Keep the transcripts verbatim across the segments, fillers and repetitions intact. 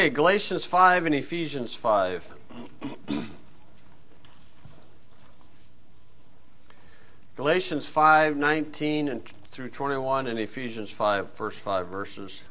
Okay, Galatians five and Ephesians five. Galatians five, nineteen and through twenty-one, and Ephesians five, first five verses.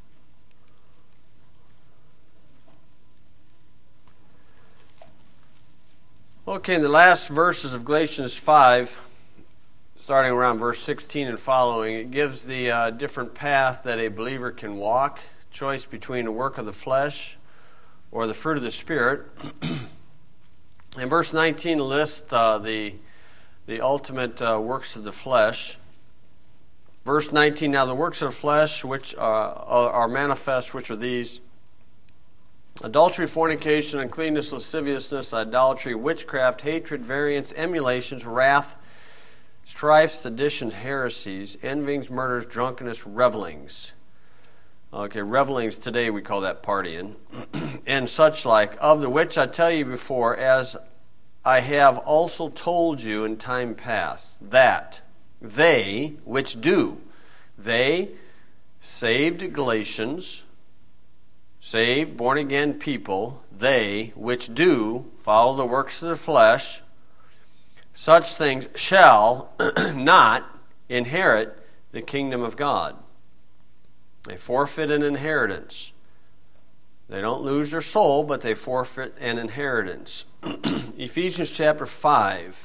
Okay, in the last verses of Galatians five, starting around verse sixteen and following, it gives the uh, different path that a believer can walk, choice between the work of the flesh or the fruit of the Spirit. In verse nineteen lists uh, the, the ultimate uh, works of the flesh. Verse nineteen, now the works of the flesh which uh, are manifest, which are these: adultery, fornication, uncleanness, lasciviousness, idolatry, witchcraft, hatred, variance, emulations, wrath, strife, seditions, heresies, envyings, murders, drunkenness, revelings. Okay, revelings today we call that partying. And such like, of the which I tell you before, as I have also told you in time past, that they which do, they, saved Galatians, saved, born-again people, they which do follow the works of the flesh, such things shall not inherit the kingdom of God. They forfeit an inheritance. They don't lose their soul, but they forfeit an inheritance. Ephesians chapter five.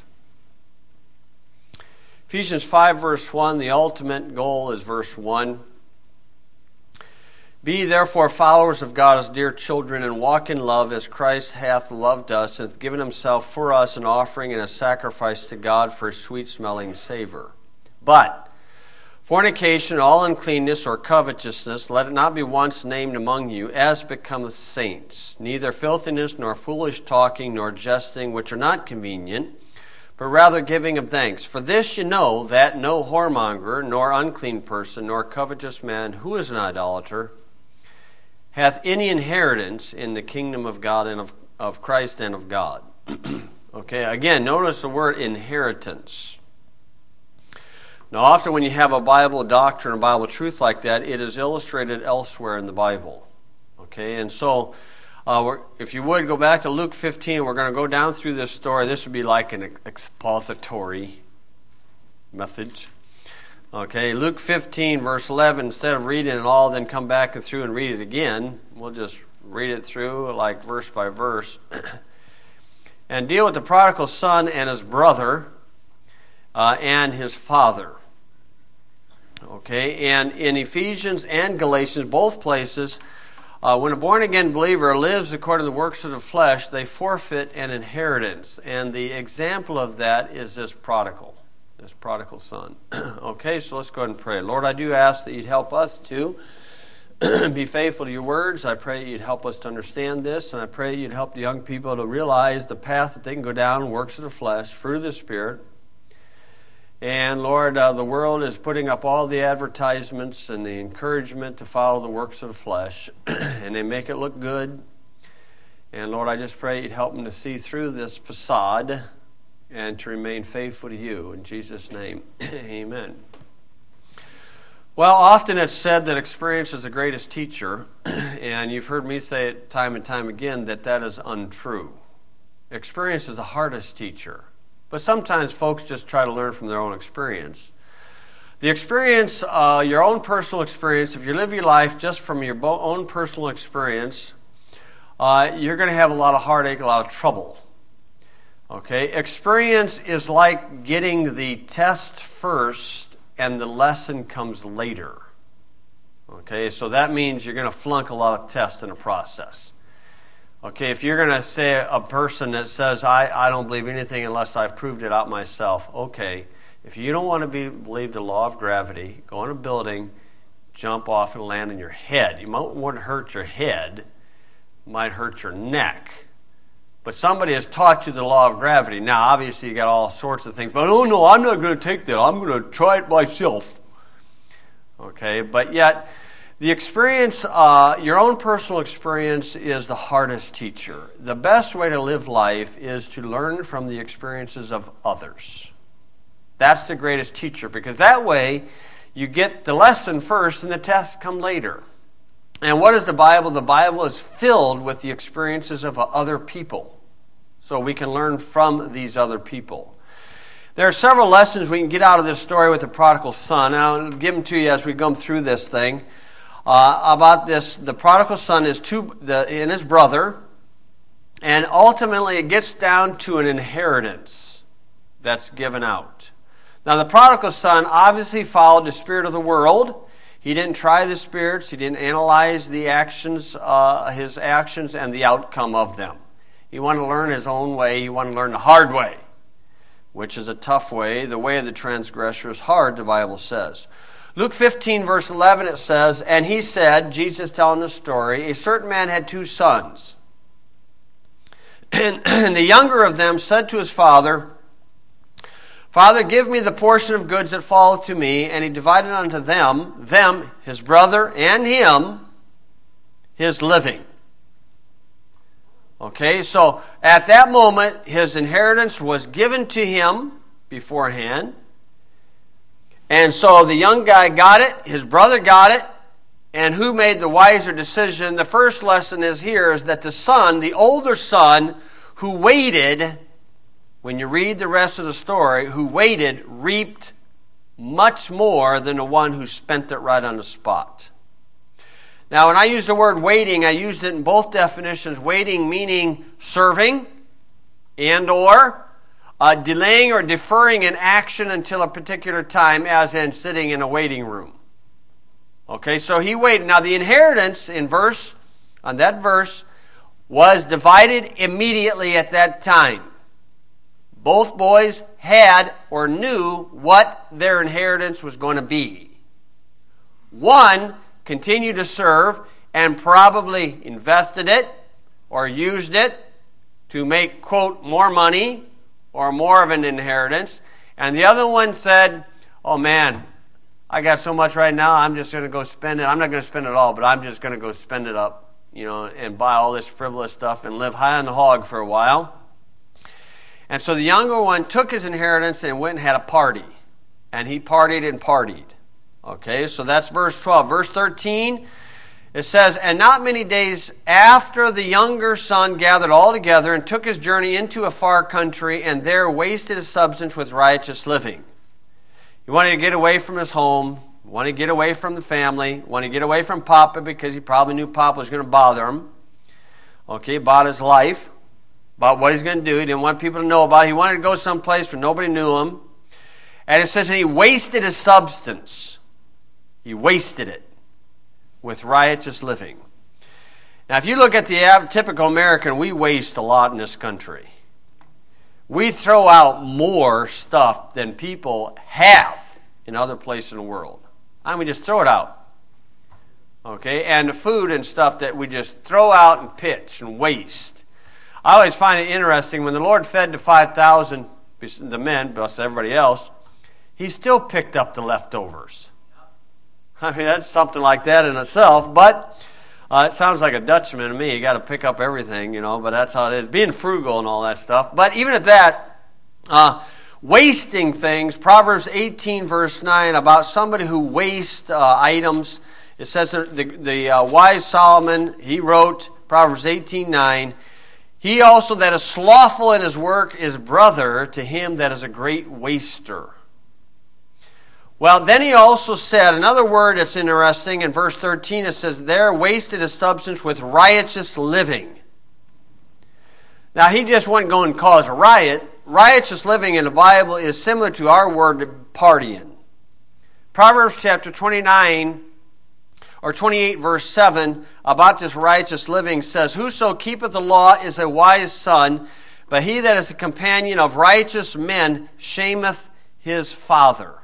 Ephesians five verse one, the ultimate goal is verse one. Be therefore followers of God as dear children, and walk in love as Christ hath loved us, and hath given himself for us an offering and a sacrifice to God for a sweet-smelling savor. But fornication, all uncleanness, or covetousness, let it not be once named among you, as becometh saints, neither filthiness, nor foolish talking, nor jesting, which are not convenient, but rather giving of thanks. For this you know, that no whoremonger, nor unclean person, nor covetous man, who is an idolater, hath any inheritance in the kingdom of God and of, of Christ and of God. Okay, again, notice the word inheritance. Now, often when you have a Bible doctrine, a Bible truth like that, it is illustrated elsewhere in the Bible. Okay, and so uh, we're, if you would go back to Luke fifteen, we're going to go down through this story. This would be like an expository message. Okay, Luke fifteen, verse eleven, instead of reading it all, then come back and through and read it again, we'll just read it through like verse by verse. And deal with the prodigal son and his brother uh, and his father. Okay, and in Ephesians and Galatians, both places, uh, when a born-again believer lives according to the works of the flesh, they forfeit an inheritance. And the example of that is this prodigal. This prodigal son. Okay, so let's go ahead and pray. Lord, I do ask that you'd help us to be faithful to your words. I pray you'd help us to understand this, and I pray you'd help the young people to realize the path that they can go down, works of the flesh, fruit of the Spirit. And Lord, uh, the world is putting up all the advertisements and the encouragement to follow the works of the flesh, and they make it look good. And Lord, I just pray you'd help them to see through this facade and to remain faithful to you. In Jesus' name, amen. Well, often it's said that experience is the greatest teacher, and you've heard me say it time and time again that that is untrue. Experience is the hardest teacher, but sometimes folks just try to learn from their own experience. The experience, uh, your own personal experience, if you live your life just from your own personal experience, uh, you're going to have a lot of heartache, a lot of trouble. Okay, experience is like getting the test first and the lesson comes later. Okay, so that means you're going to flunk a lot of tests in the process. Okay, if you're going to say a person that says, I, I don't believe anything unless I've proved it out myself. Okay, if you don't want to be, believe the law of gravity, go in a building, jump off and land on your head. You might want to hurt your head, it might hurt your neck. But somebody has taught you the law of gravity. Now, obviously, you got all sorts of things. But, oh, no, I'm not going to take that. I'm going to try it myself. Okay, but yet, the experience, uh, your own personal experience is the hardest teacher. The best way to live life is to learn from the experiences of others. That's the greatest teacher, because that way, you get the lesson first and the tests come later. And what is the Bible? The Bible is filled with the experiences of other people. So we can learn from these other people. There are several lessons we can get out of this story with the prodigal son. And I'll give them to you as we go through this thing. Uh, about this, the prodigal son is two, the, and his brother. And ultimately it gets down to an inheritance that's given out. Now the prodigal son obviously followed the spirit of the world. He didn't try the spirits. He didn't analyze the actions, uh, his actions and the outcome of them. He wanted to learn his own way. He wanted to learn the hard way, which is a tough way. The way of the transgressor is hard, the Bible says. Luke fifteen, verse eleven, it says, and he said, Jesus telling the story, a certain man had two sons. And, and the younger of them said to his father, Father, give me the portion of goods that falleth to me. And he divided unto them, them, his brother, and him, his living. Okay, so at that moment, his inheritance was given to him beforehand. And so the young guy got it, his brother got it, and who made the wiser decision? The first lesson is here is that the son, the older son, who waited, when you read the rest of the story, who waited, reaped much more than the one who spent it right on the spot. Now, when I use the word waiting, I used it in both definitions. Waiting meaning serving and or uh, delaying or deferring an action until a particular time, as in sitting in a waiting room. Okay, so he waited. Now, the inheritance in verse, on that verse, was divided immediately at that time. Both boys had or knew what their inheritance was going to be. One continued to serve and probably invested it or used it to make, quote, more money or more of an inheritance. And the other one said, oh man, I got so much right now, I'm just going to go spend it. I'm not going to spend it all, but I'm just going to go spend it up, you know, and buy all this frivolous stuff and live high on the hog for a while. And so the younger one took his inheritance and went and had a party. And he partied and partied. Okay, so that's verse twelve. Verse thirteen, it says, and not many days after the younger son gathered all together and took his journey into a far country, and there wasted his substance with riotous living. He wanted to get away from his home, wanted to get away from the family, wanted to get away from Papa because he probably knew Papa was going to bother him. Okay, about his life. About what he's going to do. He didn't want people to know about it. He wanted to go someplace where nobody knew him. And it says, and he wasted his substance. He wasted it with riotous living. Now, if you look at the typical American, we waste a lot in this country. We throw out more stuff than people have in other places in the world. I mean, we just throw it out. Okay? And the food and stuff that we just throw out and pitch and waste. I always find it interesting, when the Lord fed the five thousand, the men, plus everybody else, he still picked up the leftovers. I mean, that's something like that in itself, but uh, it sounds like a Dutchman to me. You got to pick up everything, you know, but that's how it is. Being frugal and all that stuff. But even at that, uh, wasting things, Proverbs eighteen, verse nine, about somebody who wastes uh, items. It says the, the uh, wise Solomon, he wrote, Proverbs eighteen, nine, he also that is slothful in his work is brother to him that is a great waster. Well, then he also said, another word that's interesting, in verse thirteen, it says, there wasted his substance with riotous living. Now, he just wasn't going to cause a riot. Riotous living in the Bible is similar to our word partying. Proverbs chapter twenty-nine, or twenty-eight, verse seven, about this righteous living says, whoso keepeth the law is a wise son, but he that is a companion of righteous men shameth his father.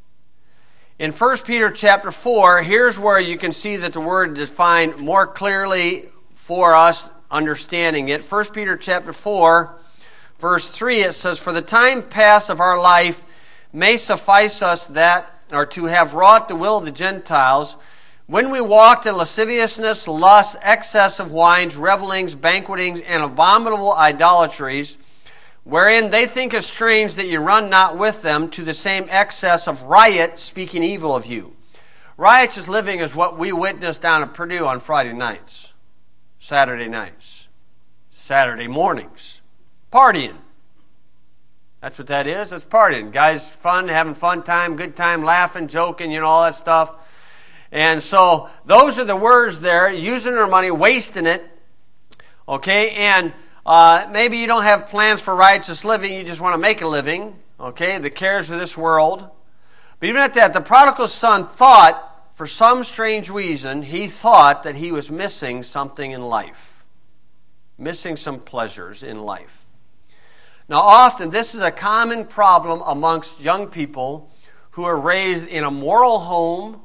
In First Peter chapter four, here's where you can see that the word defined more clearly for us understanding it. First Peter chapter four, verse three, it says, for the time past of our life may suffice us that, or to have wrought the will of the Gentiles, when we walked in lasciviousness, lust, excess of wines, revelings, banquetings, and abominable idolatries, wherein they think it strange that you run not with them to the same excess of riot, speaking evil of you. Righteous living is what we witnessed down at Purdue on Friday nights, Saturday nights, Saturday mornings. Partying. That's what that is. It's partying. Guys, fun, having fun time, good time, laughing, joking, you know, all that stuff. And so those are the words there, using our money, wasting it. Okay, and uh, maybe you don't have plans for righteous living, you just want to make a living. Okay, the cares of this world. But even at that, the prodigal son thought, for some strange reason, he thought that he was missing something in life. Missing some pleasures in life. Now often, this is a common problem amongst young people who are raised in a moral home,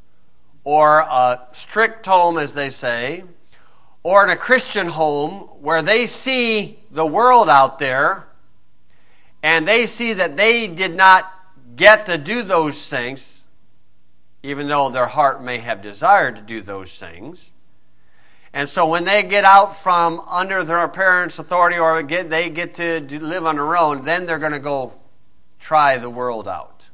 or a strict home, as they say, or in a Christian home where they see the world out there and they see that they did not get to do those things, even though their heart may have desired to do those things. And so when they get out from under their parents' authority, or get, they get to do, live on their own, then they're going to go try the world out.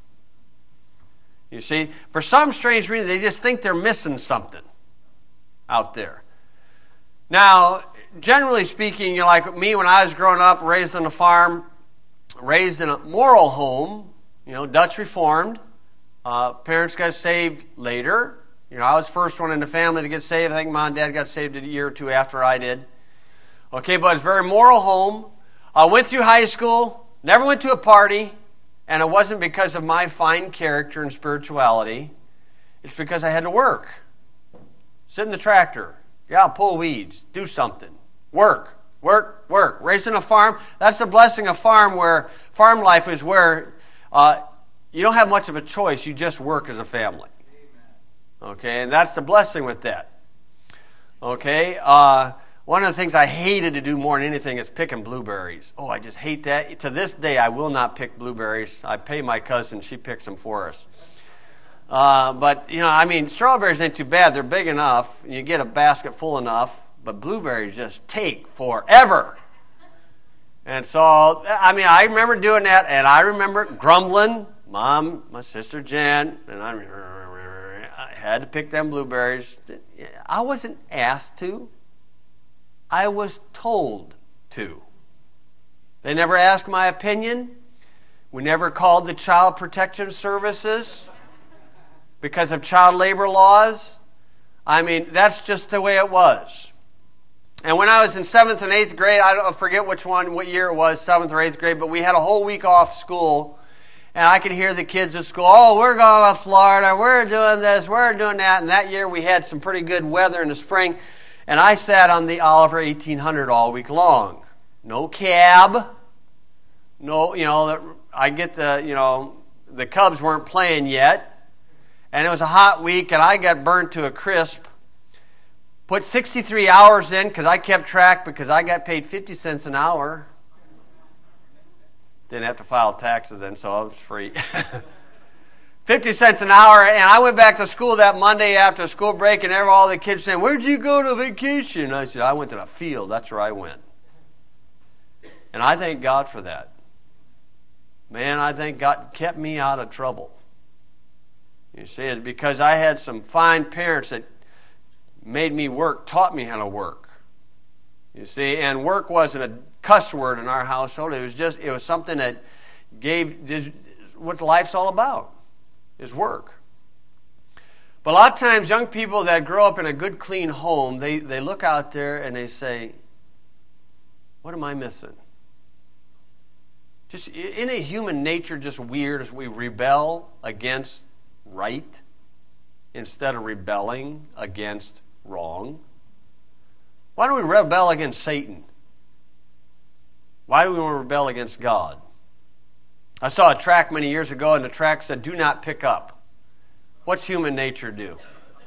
You see, for some strange reason, they just think they're missing something out there. Now, generally speaking, you're like me when I was growing up, raised on a farm, raised in a moral home, you know, Dutch Reformed. Uh, parents got saved later. You know, I was the first one in the family to get saved. I think Mom and Dad got saved a year or two after I did. Okay, but it's a very moral home. I went through high school, never went to a party, and it wasn't because of my fine character and spirituality. It's because I had to work. Sit in the tractor. Yeah, pull weeds. Do something. Work. Work. Work. Raising a farm. That's the blessing of farm, where farm life is where uh, you don't have much of a choice. You just work as a family. Okay, and that's the blessing with that. Okay, uh, one of the things I hated to do more than anything is picking blueberries. Oh, I just hate that. To this day, I will not pick blueberries. I pay my cousin. She picks them for us. Uh, but, you know, I mean, strawberries ain't too bad. They're big enough. You get a basket full enough. But blueberries just take forever. And so, I mean, I remember doing that, and I remember grumbling. Mom, my sister Jan, and I remember, had to pick them blueberries. I wasn't asked to. I was told to. They never asked my opinion. We never called the Child Protection Services because of child labor laws. I mean, that's just the way it was. And when I was in seventh and eighth grade, I don't forget which one, what year it was, seventh or eighth grade, but we had a whole week off school. And I could hear the kids at school, oh, we're going to Florida, we're doing this, we're doing that. And that year we had some pretty good weather in the spring. And I sat on the Oliver eighteen hundred all week long. No cab. No, you know, I get the, you know, the Cubs weren't playing yet. And it was a hot week, and I got burned to a crisp. Put sixty-three hours in because I kept track because I got paid fifty cents an hour. Didn't have to file taxes then, so I was free. fifty cents an hour, and I went back to school that Monday after school break, and all the kids saying, where'd you go to vacation? I said, I went to the field. That's where I went. And I thank God for that. Man, I think God kept me out of trouble. You see, it's because I had some fine parents that made me work, taught me how to work. You see, and work wasn't a cuss word in our household. It was just, it was something that gave, just what life's all about, is work. But a lot of times, young people that grow up in a good, clean home, they, they look out there and they say, what am I missing? Just, isn't it human nature just weird as we rebel against right instead of rebelling against wrong? Why do we rebel against Satan? Why do we want to rebel against God? I saw a tract many years ago, and the tract said, do not pick up. What's human nature do?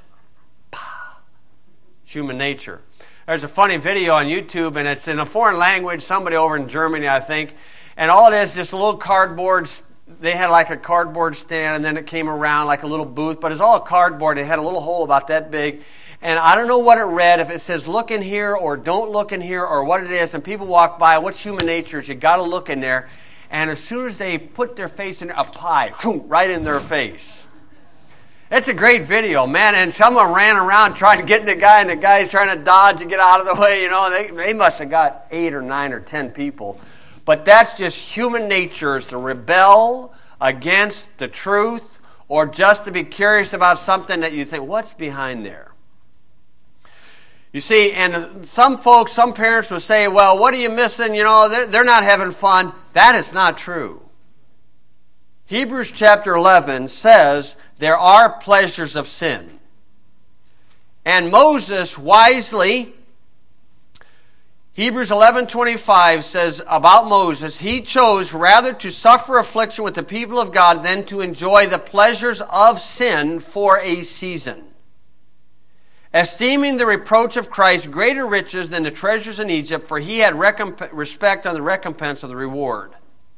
Human nature. There's a funny video on YouTube, and it's in a foreign language, somebody over in Germany, I think, and all it is just a little cardboard. They had like a cardboard stand, and then it came around like a little booth, but it's all cardboard. It had a little hole about that big. And I don't know what it read, if it says look in here or don't look in here or what it is. And people walk by, what's human nature is you got to look in there. And as soon as they put their face in there, a pie, right in their face. It's a great video, man, and someone ran around trying to get in the guy, and the guy's trying to dodge and get out of the way, you know. They, they must have got eight or nine or ten people. But that's just human nature, is to rebel against the truth or just to be curious about something that you think, what's behind there? You see, and some folks, some parents will say, well, what are you missing? You know, they're, they're not having fun. That is not true. Hebrews chapter eleven says there are pleasures of sin. And Moses wisely, Hebrews eleven twenty-five says about Moses, he chose rather to suffer affliction with the people of God than to enjoy the pleasures of sin for a season, esteeming the reproach of Christ greater riches than the treasures in Egypt, for he had recomp- respect on the recompense of the reward.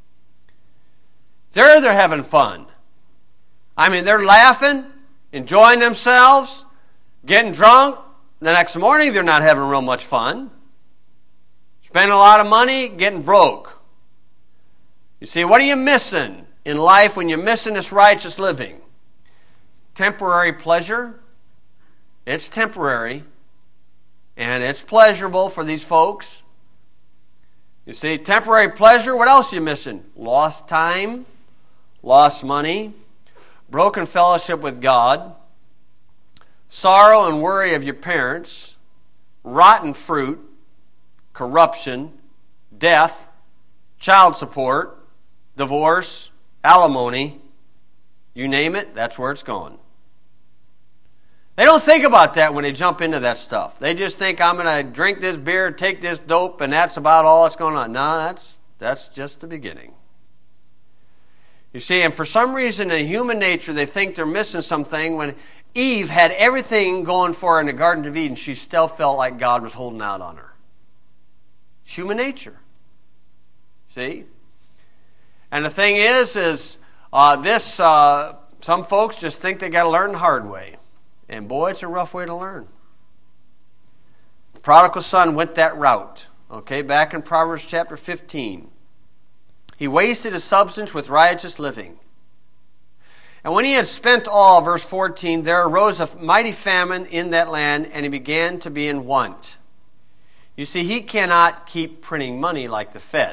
There they're having fun. I mean, they're laughing, enjoying themselves, getting drunk. The next morning, they're not having real much fun. Spending a lot of money, getting broke. You see, what are you missing in life when you're missing this righteous living? Temporary pleasure. It's temporary. And it's pleasurable for these folks. You see, temporary pleasure. What else are you missing? Lost time. Lost money, broken fellowship with God, sorrow and worry of your parents, rotten fruit, corruption, death, child support, divorce, alimony, you name it, that's where it's going. They don't think about that when they jump into that stuff. They just think, I'm going to drink this beer, take this dope, and that's about all that's going on. No, that's, that's just the beginning. You see, and for some reason in human nature, they think they're missing something. When Eve had everything going for her in the Garden of Eden, she still felt like God was holding out on her. It's human nature. See? And the thing is, is uh, this, uh, some folks just think they got to learn the hard way. And boy, it's a rough way to learn. The prodigal son went that route. Okay, back in Proverbs chapter fifteen. He wasted his substance with riotous living. And when he had spent all, verse fourteen, there arose a mighty famine in that land, and he began to be in want. You see, he cannot keep printing money like the Fed.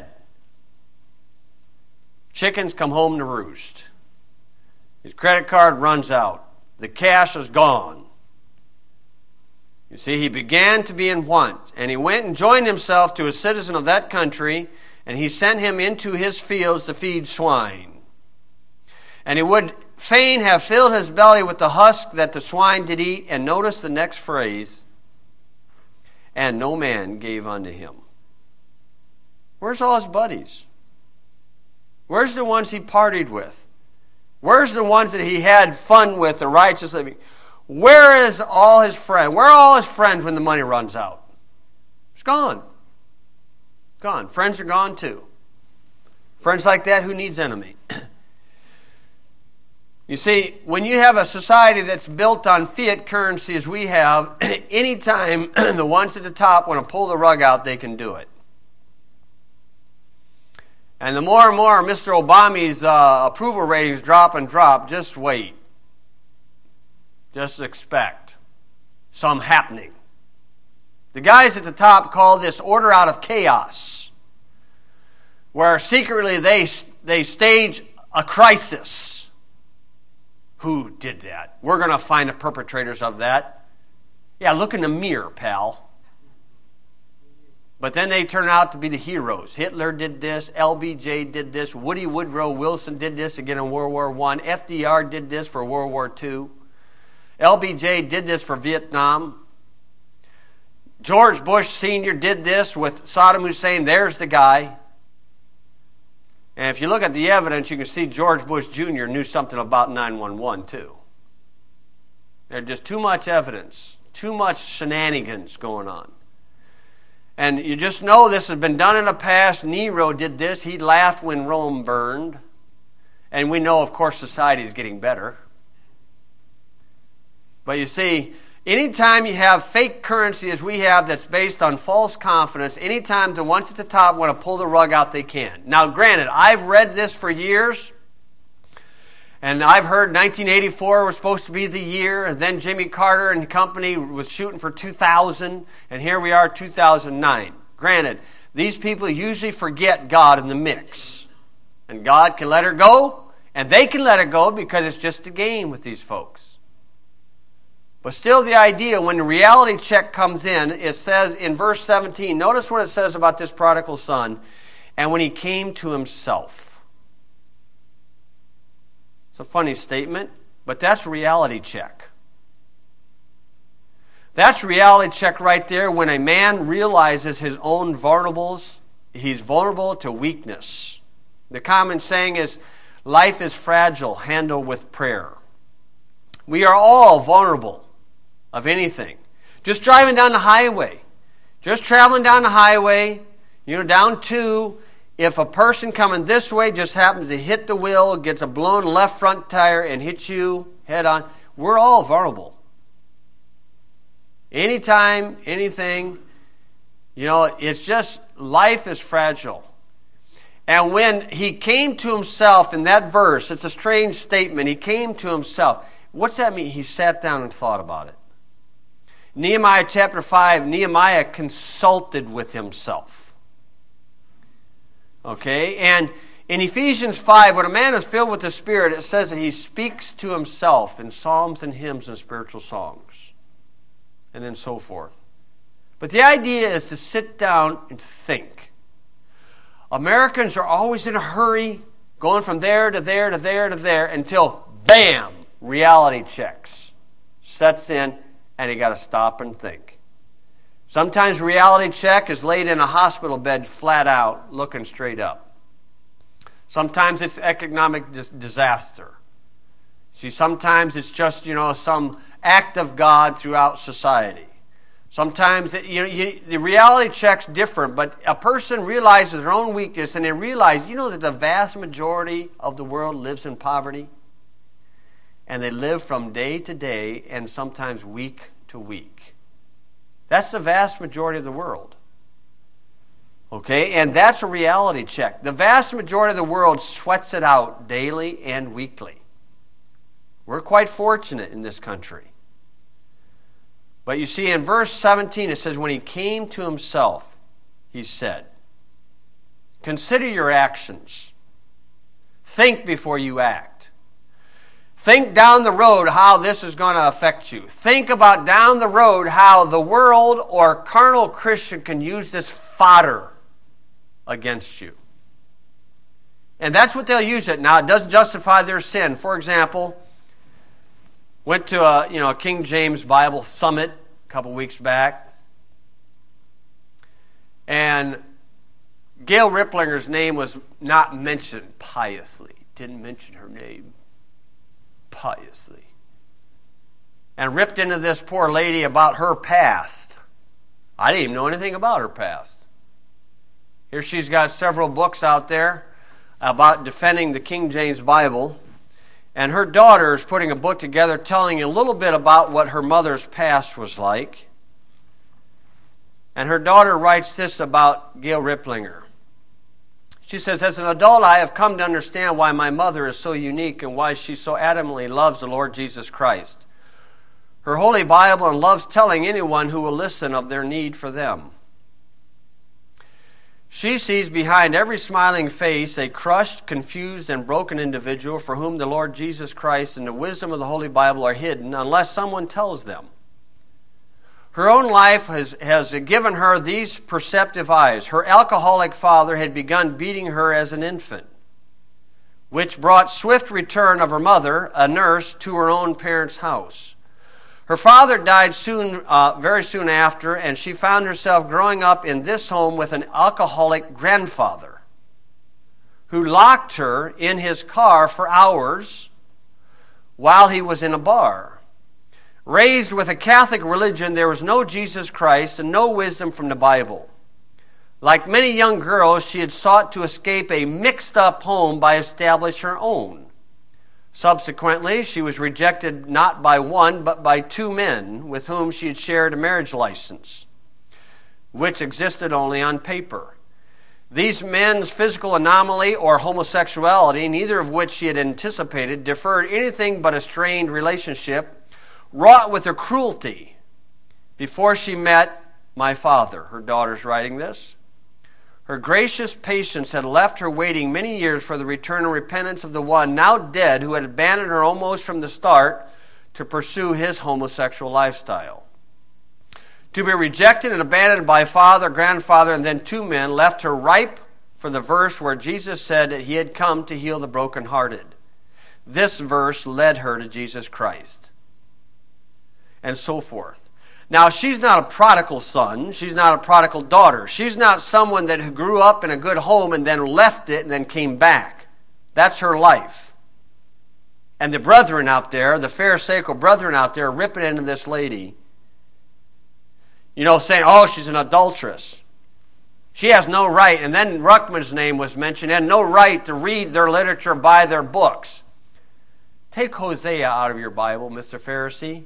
Chickens come home to roost. His credit card runs out. The cash is gone. You see, he began to be in want, and he went and joined himself to a citizen of that country, and he sent him into his fields to feed swine. And he would fain have filled his belly with the husk that the swine did eat. And notice the next phrase, and no man gave unto him. Where's all his buddies? Where's the ones he partied with? Where's the ones that he had fun with, the righteous living? Where is all his friends? Where are all his friends when the money runs out? It's gone. Gone. Friends are gone too. Friends like that, who needs enemy? You see, when you have a society that's built on fiat currency as we have, anytime the ones at the top want to pull the rug out, they can do it. And the more and more Mister Obama's uh, approval ratings drop and drop, just wait. Just expect some happening. The guys at the top call this order out of chaos, where secretly they, they stage a crisis. Who did that? We're going to find the perpetrators of that. Yeah, look in the mirror, pal. But then they turn out to be the heroes. Hitler did this, L B J did this, Woody Woodrow Wilson did this again in World War One, F D R did this for World War Two, L B J did this for Vietnam. George Bush Senior did this with Saddam Hussein. There's the guy. And if you look at the evidence, you can see George Bush Junior knew something about nine one one too. There's just too much evidence, too much shenanigans going on. And you just know this has been done in the past. Nero did this. He laughed when Rome burned. And we know, of course, society is getting better. But you see, anytime you have fake currency as we have that's based on false confidence, anytime the ones at the top want to pull the rug out, they can. Now, granted, I've read this for years, And I've heard nineteen eighty-four was supposed to be the year, and then Jimmy Carter and company was shooting for two thousand, and here we are, two thousand nine. Granted, these people usually forget God in the mix. And God can let her go, and they can let her go because it's just a game with these folks. But still the idea, when the reality check comes in, it says in verse seventeen, notice what it says about this prodigal son, and when he came to himself. It's a funny statement, but that's a reality check. That's a reality check right there when a man realizes his own vulnerables. He's vulnerable to weakness. The common saying is, life is fragile, handle with prayer. We are all vulnerable of anything. Just driving down the highway, just traveling down the highway, you know, down two, if a person coming this way just happens to hit the wheel, gets a blown left front tire and hits you head on, we're all vulnerable. Anytime, anything, you know, it's just, life is fragile. And when he came to himself in that verse, it's a strange statement, he came to himself. What's that mean? He sat down and thought about it. Nehemiah chapter five, Nehemiah consulted with himself. Okay, and in Ephesians five, when a man is filled with the Spirit, it says that he speaks to himself in psalms and hymns and spiritual songs, and then so forth. But the idea is to sit down and think. Americans are always in a hurry, going from there to there to there to there, until, bam, reality checks sets in, and you got to stop and think. Sometimes reality check is laid in a hospital bed flat out, looking straight up. Sometimes it's economic dis- disaster. See, sometimes it's just, you know, some act of God throughout society. Sometimes it, you know, you, the reality check's different, but a person realizes their own weakness, and they realize, you know, that the vast majority of the world lives in poverty, and they live from day to day and sometimes week to week. That's the vast majority of the world. Okay, and that's a reality check. The vast majority of the world sweats it out daily and weekly. We're quite fortunate in this country. But you see, in verse seventeen, it says, when he came to himself, he said, consider your actions. Think before you act. Think down the road how this is going to affect you. Think about down the road how the world or carnal Christian can use this fodder against you. And that's what they'll use it. Now, it doesn't justify their sin. For example, went to a, you know, a King James Bible summit a couple weeks back. And Gail Riplinger's name was not mentioned piously. Didn't mention her name piously. And ripped into this poor lady about her past. I didn't even know anything about her past. Here she's got several books out there about defending the King James Bible. And her daughter is putting a book together telling you a little bit about what her mother's past was like. And her daughter writes this about Gail Riplinger. She says, as an adult, I have come to understand why my mother is so unique and why she so adamantly loves the Lord Jesus Christ, her Holy Bible, and loves telling anyone who will listen of their need for them. She sees behind every smiling face a crushed, confused, and broken individual for whom the Lord Jesus Christ and the wisdom of the Holy Bible are hidden unless someone tells them. Her own life has, has given her these perceptive eyes. Her alcoholic father had begun beating her as an infant, which brought swift return of her mother, a nurse, to her own parents' house. Her father died soon, uh, very soon after, and she found herself growing up in this home with an alcoholic grandfather who locked her in his car for hours while he was in a bar. Raised with a Catholic religion, there was no Jesus Christ and no wisdom from the Bible. Like many young girls, she had sought to escape a mixed-up home by establishing her own. Subsequently, she was rejected not by one, but by two men with whom she had shared a marriage license, which existed only on paper. These men's physical anomaly or homosexuality, neither of which she had anticipated, deferred anything but a strained relationship, wrought with her cruelty before she met my father. Her daughter's writing this. Her gracious patience had left her waiting many years for the return and repentance of the one now dead who had abandoned her almost from the start to pursue his homosexual lifestyle. To be rejected and abandoned by father, grandfather, and then two men left her ripe for the verse where Jesus said that he had come to heal the brokenhearted. This verse led her to Jesus Christ. And so forth. Now, she's not a prodigal son. She's not a prodigal daughter. She's not someone that grew up in a good home and then left it and then came back. That's her life. And the brethren out there, the Pharisaical brethren out there, ripping into this lady, you know, saying, oh, she's an adulteress. She has no right. And then Ruckman's name was mentioned, and no right to read their literature, buy their books. Take Hosea out of your Bible, Mister Pharisee.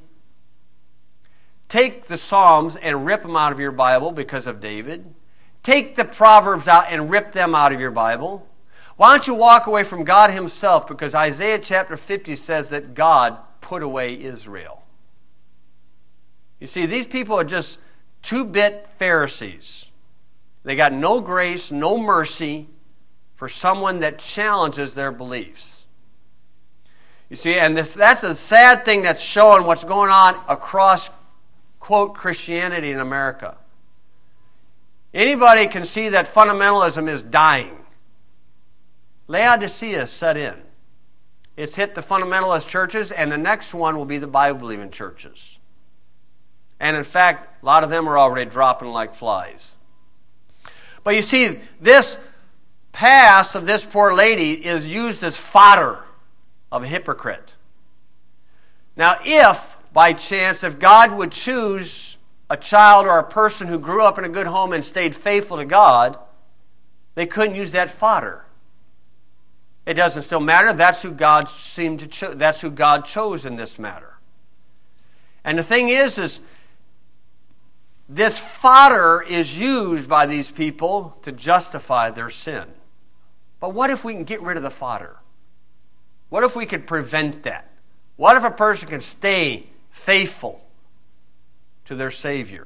Take the Psalms and rip them out of your Bible because of David. Take the Proverbs out and rip them out of your Bible. Why don't you walk away from God himself? Because Isaiah chapter fifty says that God put away Israel. You see, these people are just two-bit Pharisees. They got no grace, no mercy for someone that challenges their beliefs. You see, and this, that's a sad thing that's showing what's going on across, quote, Christianity in America. Anybody can see that fundamentalism is dying. Laodicea set in. It's hit the fundamentalist churches, and the next one will be the Bible-believing churches. And in fact, a lot of them are already dropping like flies. But you see, this past of this poor lady is used as fodder of a hypocrite. Now, if, by chance, if God would choose a child or a person who grew up in a good home and stayed faithful to God, they couldn't use that fodder. It doesn't still matter. That's who God seemed to cho- that's who God chose in this matter. And the thing is, is this fodder is used by these people to justify their sin. But what if we can get rid of the fodder? What if we could prevent that? What if a person can stay faithful to their Savior?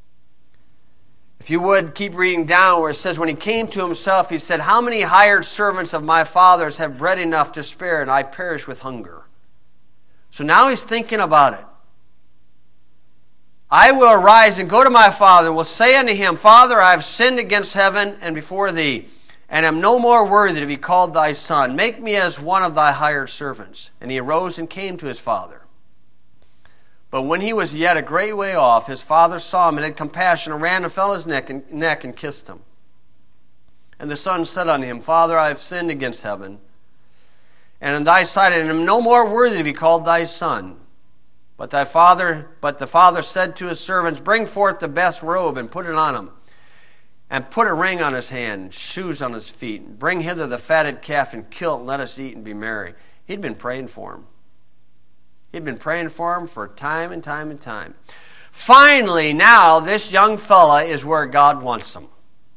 If you would, keep reading down where it says, when he came to himself, he said, how many hired servants of my father's have bread enough to spare, and I perish with hunger? So now he's thinking about it. I will arise and go to my father, and will say unto him, Father, I have sinned against heaven and before thee, and am no more worthy to be called thy son. Make me as one of thy hired servants. And he arose and came to his father. But when he was yet a great way off, his father saw him and had compassion, and ran and fell on his neck and, neck and kissed him. And the son said unto him, Father, I have sinned against heaven, and in thy sight, and am no more worthy to be called thy son. But thy father, but the father said to his servants, Bring forth the best robe, and put it on him, and put a ring on his hand, shoes on his feet, and bring hither the fatted calf, and kill it, and let us eat and be merry. He'd been praying for him. He'd been praying for him for time and time and time. Finally, now, this young fella is where God wants him.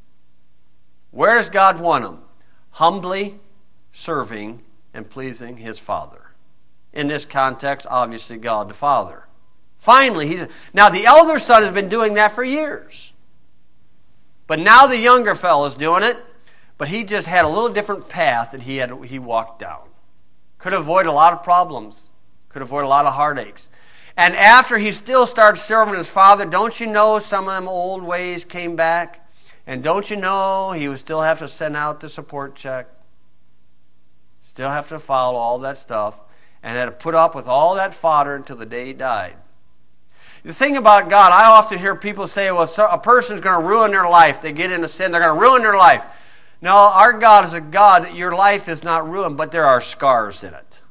Where does God want him? Humbly serving and pleasing his Father. In this context, obviously, God the Father. Finally, he's... Now, the elder son has been doing that for years. But now the younger fellow is doing it, but he just had a little different path that he had he walked down. Could avoid a lot of problems. Could avoid a lot of heartaches. And after he still started serving his father, don't you know some of them old ways came back? And don't you know he would still have to send out the support check? Still have to follow all that stuff. And had to put up with all that fodder until the day he died. The thing about God, I often hear people say, well, a person's going to ruin their life. They get into sin, they're going to ruin their life. No, our God is a God that your life is not ruined, but there are scars in it.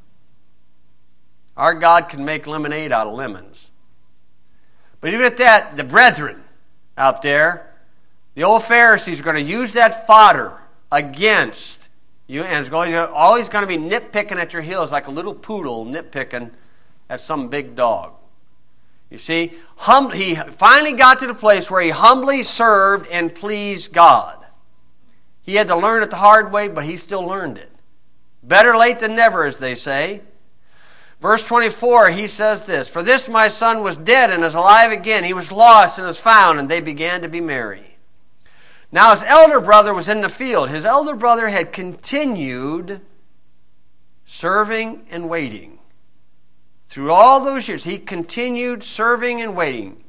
Our God can make lemonade out of lemons. But even at that, the brethren out there, the old Pharisees are going to use that fodder against you, and it's going to, always going to be nitpicking at your heels like a little poodle nitpicking at some big dog. You see, hum, he finally got to the place where he humbly served and pleased God. He had to learn it the hard way, but he still learned it. Better late than never, as they say. Verse twenty-four, he says this, "For this my son was dead and is alive again. He was lost and is found," and they began to be merry. Now his elder brother was in the field. His elder brother had continued serving and waiting. Through all those years, he continued serving and waiting.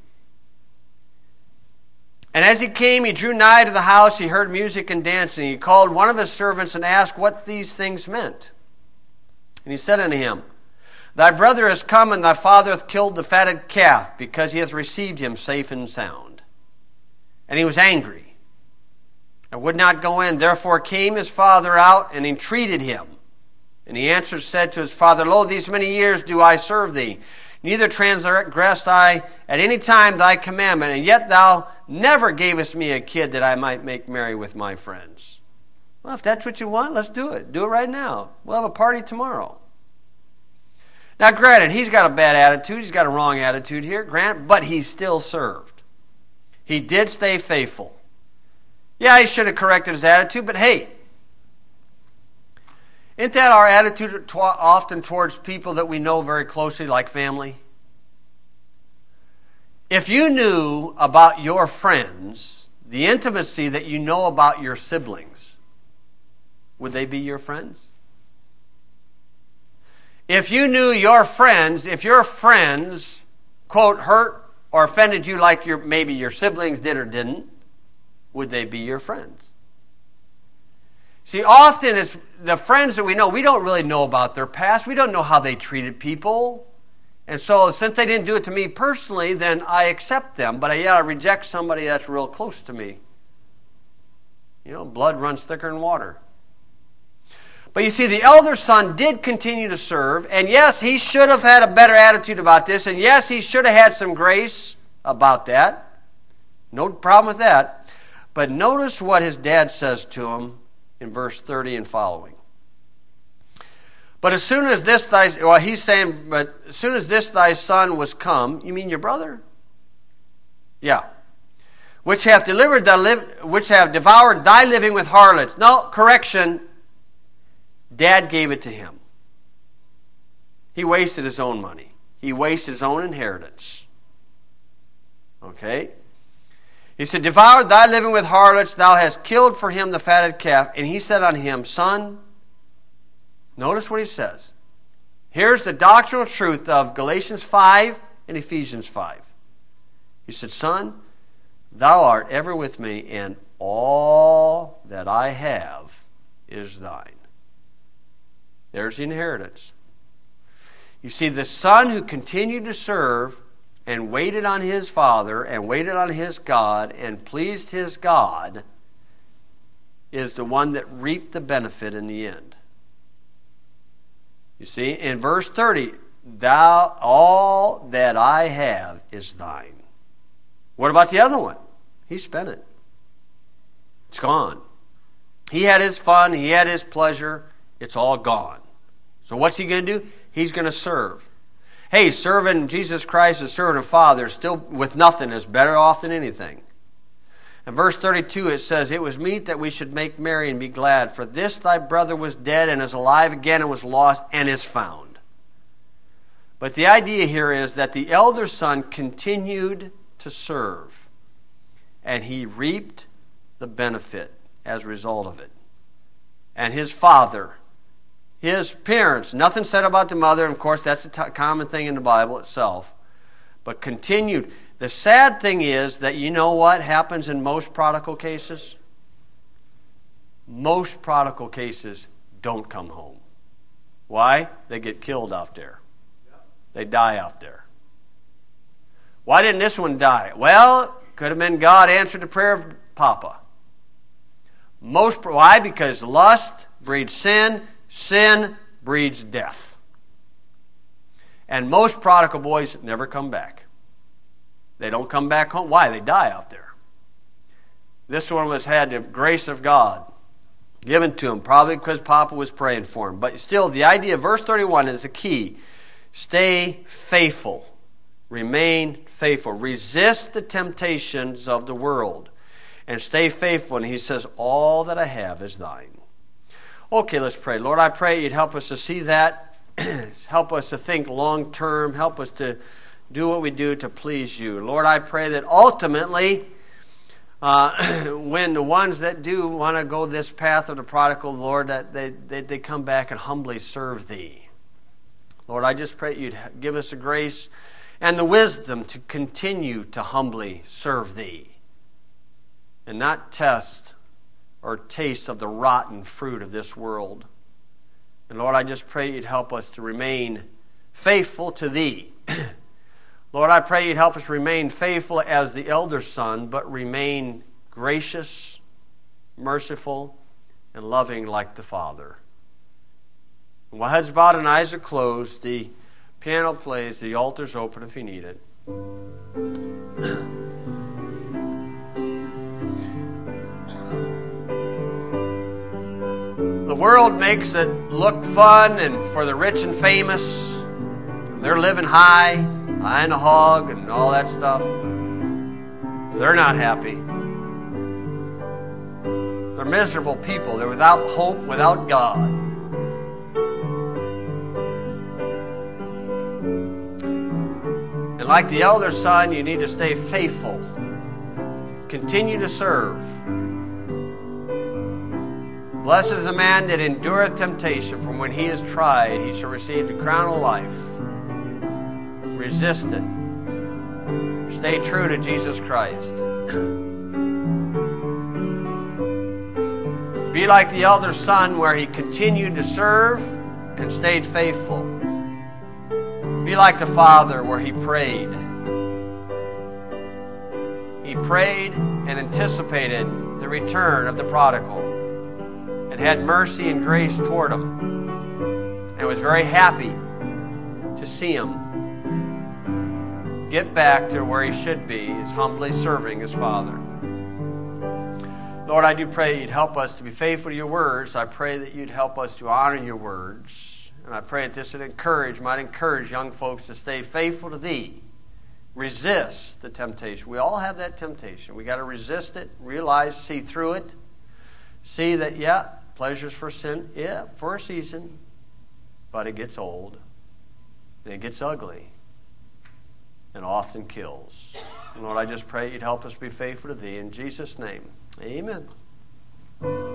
And as he came, he drew nigh to the house. He heard music and dancing. He called one of his servants and asked what these things meant. And he said unto him, "Thy brother is come, and thy father hath killed the fatted calf, because he hath received him safe and sound." And he was angry, and would not go in. Therefore came his father out, and entreated him. And he answered, said to his father, "Lo, these many years do I serve thee. Neither transgressed I at any time thy commandment, and yet thou never gavest me a kid that I might make merry with my friends." Well, if that's what you want, let's do it. Do it right now. We'll have a party tomorrow. Now, granted, he's got a bad attitude. He's got a wrong attitude here, granted, but he still served. He did stay faithful. Yeah, he should have corrected his attitude, but hey, isn't that our attitude often towards people that we know very closely, like family? If you knew about your friends, the intimacy that you know about your siblings, would they be your friends? If you knew your friends, if your friends, quote, hurt or offended you like your maybe your siblings did or didn't, would they be your friends? See, often it's the friends that we know, we don't really know about their past. We don't know how they treated people. And so since they didn't do it to me personally, then I accept them. But I, yeah, I reject somebody that's real close to me. You know, blood runs thicker than water. But you see, the elder son did continue to serve. And yes, he should have had a better attitude about this. And yes, he should have had some grace about that. No problem with that. But notice what his dad says to him in verse thirty and following. "But as soon as this thy," well, he's saying, but as soon as this thy son was come, you mean your brother? Yeah. "Which hath delivered thy liv- which have devoured thy living with harlots." No, correction. Dad gave it to him. He wasted his own money. He wasted his own inheritance. Okay? He said, "Devoured thy living with harlots, thou hast killed for him the fatted calf." And he said unto him, "Son," notice what he says. Here's the doctrinal truth of Galatians five and Ephesians five. He said, "Son, thou art ever with me, and all that I have is thine." There's the inheritance. You see, the son who continued to serve and waited on his father and waited on his God and pleased his God is the one that reaped the benefit in the end. You see, in verse thirty, "Thou, all that I have is thine." What about the other one? He spent it. It's gone. He had his fun. He had his pleasure. It's all gone. So what's he going to do? He's going to serve. Hey, serving Jesus Christ and serving a Father still with nothing is better off than anything. In verse thirty-two it says, "It was meet that we should make merry and be glad, for this thy brother was dead and is alive again, and was lost and is found." But the idea here is that the elder son continued to serve, and he reaped the benefit as a result of it. And his father, his parents, nothing said about the mother, and of course that's a t- common thing in the Bible itself, but continued. The sad thing is that you know what happens in most prodigal cases? Most prodigal cases don't come home. Why? They get killed out there. They die out there. Why didn't this one die? Well, could have been God answered the prayer of Papa. Most, why? Because lust breeds sin. Sin breeds death. And most prodigal boys never come back. They don't come back home. Why? They die out there. This one was had the grace of God given to him, probably because Papa was praying for him. But still, the idea of verse thirty-one is the key. Stay faithful. Remain faithful. Resist the temptations of the world. and stay faithful. And he says, all that I have is thine. Okay, let's pray. Lord, I pray you'd help us to see that. Help us to think long term. Help us to do what we do to please you. Lord, I pray that ultimately, uh, when the ones that do want to go this path of the prodigal, Lord, that they, they, they come back and humbly serve thee. Lord, I just pray you'd give us the grace and the wisdom to continue to humbly serve thee and not test or taste of the rotten fruit of this world. And Lord, I just pray you'd help us to remain faithful to thee. Lord, I pray you'd help us remain faithful as the elder son, but remain gracious, merciful, and loving like the Father. And while heads bowed and eyes are closed, the piano plays, the altar's open if you need it. The world makes it look fun and for the rich and famous. They're living high, high in a hog and all that stuff. They're not happy. They're miserable people. They're without hope, without God. And like the elder son, you need to stay faithful. Continue to serve. Blessed is the man that endureth temptation, for when he is tried, he shall receive the crown of life. Resist it. Stay true to Jesus Christ. Be like the elder son, where he continued to serve and stayed faithful. Be like the father, where he prayed. He prayed and anticipated the return of the prodigal, and had mercy and grace toward him, and was very happy to see him get back to where he should be, is humbly serving his Father. Lord, I do pray you'd help us to be faithful to your words. I pray that you'd help us to honor your words. And I pray that this would encourage, might encourage young folks to stay faithful to thee. Resist the temptation. We all have that temptation. We got to resist it, realize, see through it. See that, yeah, pleasures for sin, yeah, for a season, but it gets old, and it gets ugly, and often kills. And Lord, I just pray you'd help us be faithful to thee. In Jesus' name, amen.